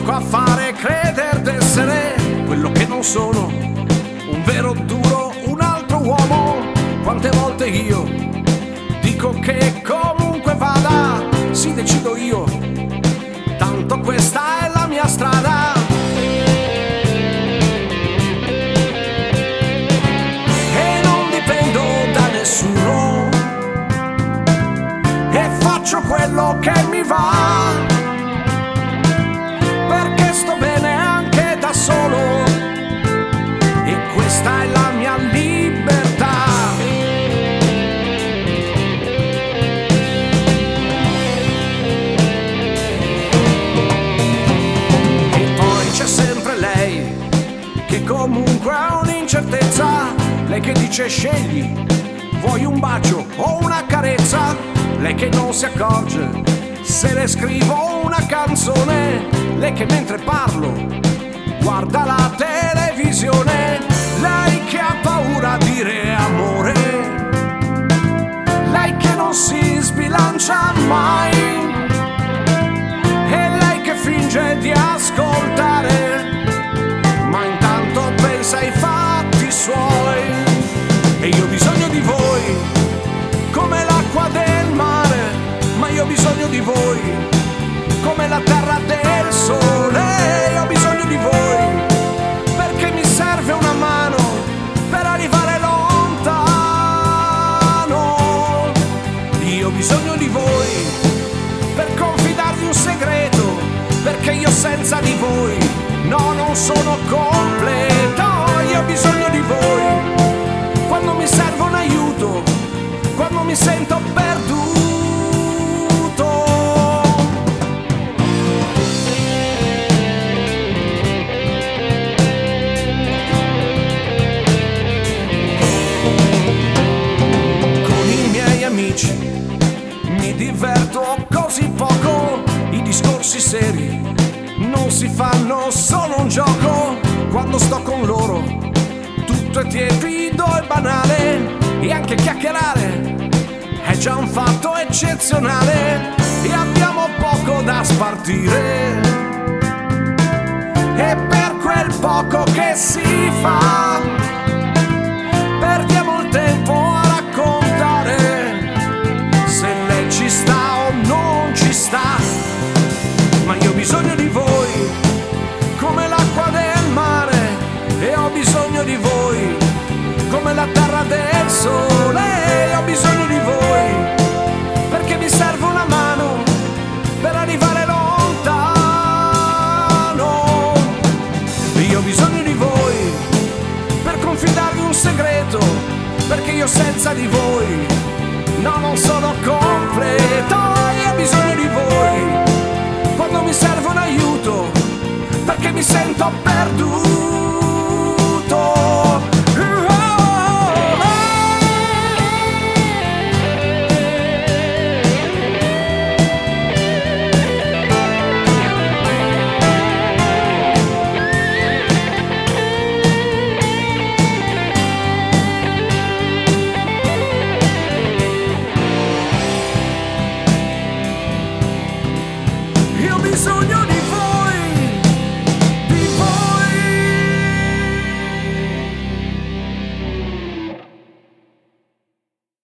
poco a fare credere d'essere quello che non sono, un vero duro, un altro uomo. Quante volte io dico che comunque vada, sì decido io, tanto questa è la mia strada. E non dipendo da nessuno e faccio quello che mi va, perché sto bene anche da solo e questa è la mia libertà. E poi c'è sempre lei che comunque ha un'incertezza, lei che dice scegli, vuoi un bacio o una carezza, lei che non si accorge se le scrivo una canzone, lei che mentre parlo guarda la televisione, lei che ha paura a dire amore, lei che non si sbilancia mai, e lei che finge di ascoltare, ma intanto pensa ai fatti suoi. E io ho bisogno di voi come l'acqua del mare, ma io ho bisogno di voi come la terra del sole. Io ho bisogno di voi perché mi serve una mano per arrivare lontano. Io ho bisogno di voi per confidarvi un segreto, perché io senza di voi no, non sono completo. Io ho bisogno di voi quando mi serve un aiuto, quando mi sento perduto. Con i miei amici mi diverto così poco, i discorsi seri non si fanno, solo un gioco. Quando sto con loro tutto è tiepido e banale, e anche chiacchierare è già un fatto eccezionale, e abbiamo poco da spartire, e per quel poco che si fa perdiamo il tempo a raccontare se lei ci sta o non ci sta. Ma io ho bisogno di voi come l'acqua del mare, e ho bisogno di voi come la terra del sole. Ho bisogno di voi perché mi serve una mano per arrivare lontano. Io ho bisogno di voi per confidarvi un segreto, perché io senza di voi no, non sono completo. Io ho bisogno di voi quando mi serve un aiuto, perché mi sento perso.